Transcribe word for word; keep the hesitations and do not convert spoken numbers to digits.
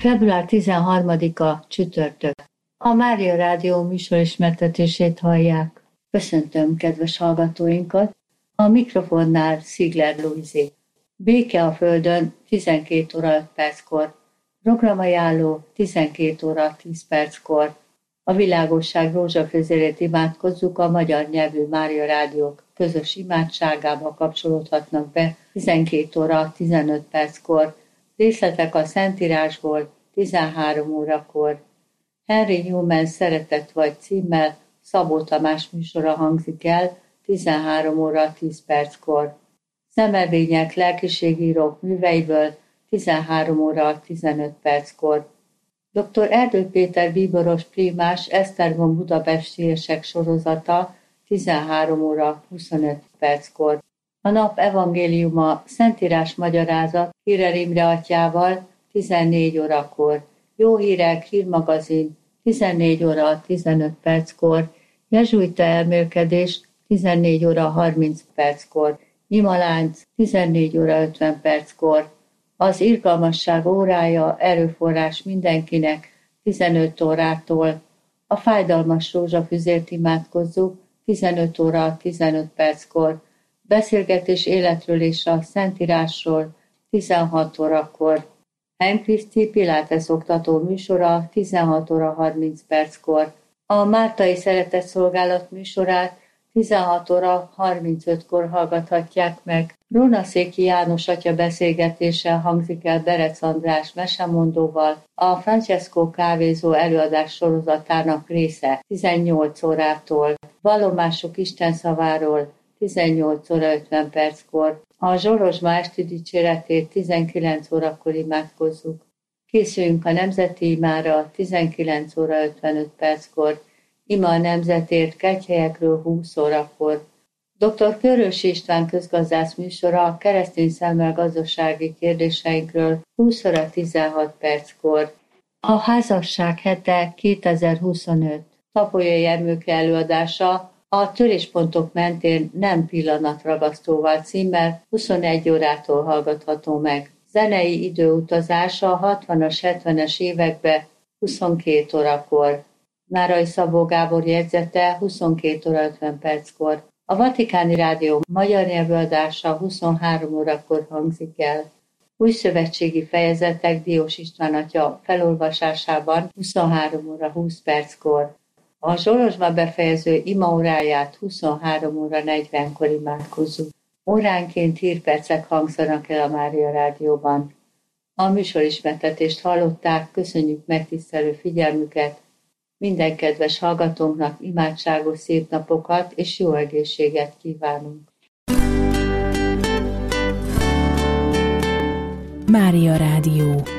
február tizenharmadika csütörtök. A Mária Rádió műsorismertetését hallják. Köszöntöm kedves hallgatóinkat. A mikrofonnál Szigler Luizi. Béke a Földön tizenkét óra öt perckor. Programajánló tizenkét óra tíz perckor. A világosság rózsafőzérét imádkozzuk, a magyar nyelvű Mária Rádiók közös imádságába kapcsolódhatnak be tizenkét óra tizenöt perckor. Részletek a Szentírásból tizenhárom órakor. Henry Newman Szeretet vagy címmel Szabó Tamás műsora hangzik el tizenhárom óra tíz perckor. Szemelvények lelkiségírók műveiből tizenhárom óra tizenöt perckor. doktor Erdő Péter bíboros primás Esztergom budapestiesek sorozata tizenhárom óra huszonöt perckor. A nap evangéliuma Szentírás magyarázat Hírer Imre atyával tizennégy órakor. Jó hírek, hírmagazin tizennégy óra tizenöt perckor. Jezsuita elmélkedés tizennégy óra harminc perckor. Imalánc tizennégy óra ötven perckor. Az irgalmasság órája, erőforrás mindenkinek tizenöt órától. A fájdalmas rózsafüzért imádkozzuk tizenöt óra tizenöt perckor. Beszélgetés életről és a Szentírásról tizenhat órakor. Heim Kriszti Pilates oktató műsora tizenhat óra harminc perckor. A Mártai Szeretetszolgálat műsorát tizenhat óra harmincötkor hallgathatják meg. Rónaszéki János atya beszélgetése hangzik el Berec András mesemondóval, a Francesco kávézó előadás sorozatának része tizennyolc órától. Vallomások Isten szaváról tizennyolc óra ötven perckor. A Zsorozsma esti dicséretét tizenkilenc órakor imádkozzuk. Készüljünk a nemzeti imára tizenkilenc óra ötvenöt perckor. Ima a nemzetért kegyhelyekről húsz órakor. doktor Körösi István közgazdász műsora a keresztény szemmel gazdasági kérdéseinkről húsz óra tizenhat perckor. A házasság hete kétezer-huszonöt. Tapolyai Emőke előadása a Töréspontok mentén nem pillanatragasztóval címmel huszonegy órától hallgatható meg. Zenei időutazása a hatvanas, hetvenes évekbe huszonkét órakor. Nárai Szabó Gábor jegyzete huszonkét óra ötven perckor. A Vatikáni Rádió magyar nyelvű adása huszonhárom órakor hangzik el. Új szövetségi fejezetek Diós István atya felolvasásában huszonhárom óra húsz perckor. A Zsorozsma befejező imaóráját huszonhárom óra negyvenkor imádkozzuk. Óránként hírpercek hangzanak el a Mária Rádióban. A műsorismertetést hallották, köszönjük megtisztelő figyelmüket. Minden kedves hallgatónknak imádságos szép napokat és jó egészséget kívánunk. Mária Rádió.